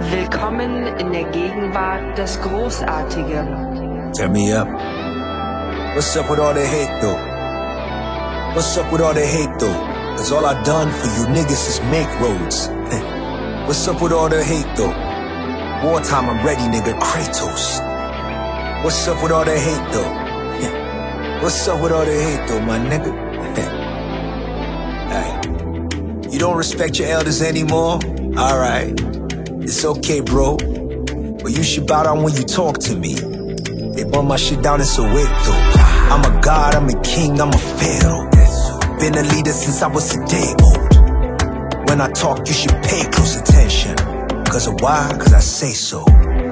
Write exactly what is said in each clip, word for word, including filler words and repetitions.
Willkommen in der Gegenwart des Großartigen. Turn me up. What's up with all the hate though? What's up with all the hate though? Cause all I done for you niggas is make roads. What's up with all the hate though? Wartime I'm ready, nigga, Kratos. What's up with all the hate though? What's up with all the hate though, my nigga? Hey. You don't respect your elders anymore? Alright. It's okay, bro. But you should bow down when you talk to me. They burn my shit down in Soweto. I'm a god, I'm a king, I'm a pharaoh. Been a leader since I was a day old. When I talk, you should pay close attention. Cause of why? Cause I say so.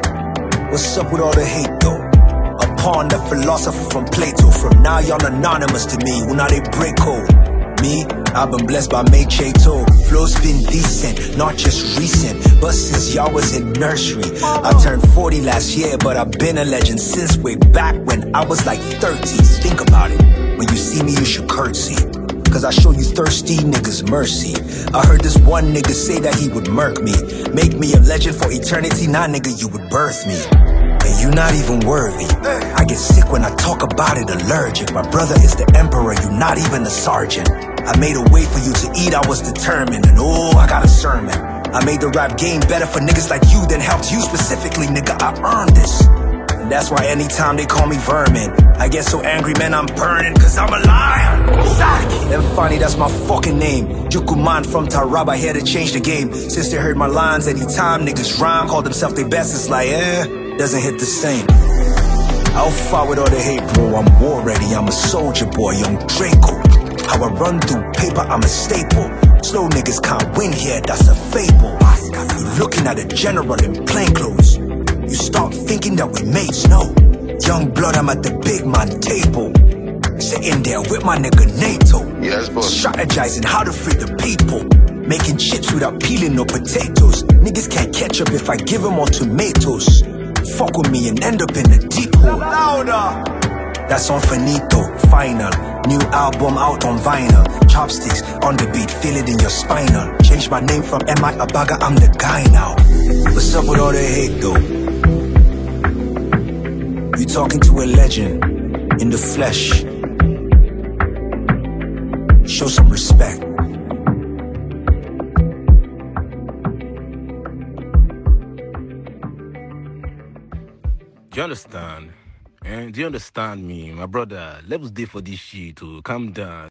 What's up with all the hate though? Upon the philosopher from Plato. From now y'all anonymous to me. Well, now they break code. Me, I've been blessed by May Chato. Flow's been decent, not just recent, but since y'all was in nursery. I turned forty last year, but I've been a legend since way back when I was like thirteen. Think about it. When you see me, you should curtsy. Cause I show you thirsty niggas mercy. I heard this one nigga say that he would murk me. Make me a legend for eternity. Nah, nigga, you would birth me. And you not even worthy. I get sick when I talk about it, allergic. My brother is the emperor, you not even a sergeant. I made a way for you to eat, I was determined. And oh, I got a sermon. I made the rap game better for niggas like you than helped you specifically, nigga, I earned this. And that's why anytime they call me vermin, I get so angry, man, I'm burning. Cause I'm a lion. And funny, that's my fucking name. Jukuman from Taraba, here to change the game. Since they heard my lines, anytime niggas rhyme, call themselves their best, it's like, eh, doesn't hit the same. I'll fight with all the hate, bro, I'm war ready. I'm a soldier boy, young Draco. How I run through paper, I'm a staple. Slow niggas can't win here, that's a fable. You looking at a general in plain clothes. You start thinking that we mates, no. Young blood, I'm at the big man table. Sitting there with my nigga NATO. Yes, boss. Strategizing how to free the people. Making chips without peeling no potatoes. Niggas can't catch up if I give them all tomatoes. Fuck with me and end up in a deep hole. Louder. That's on finito, final. New album out on vinyl. Chopsticks on the beat, feel it in your spinal. Change my name from M I Abaga, I'm the guy now. What's up with all the hate though? You talking to a legend in the flesh. Show some respect. Do you understand? Eh? Do you understand me, my brother? Levels day for this shit to calm down.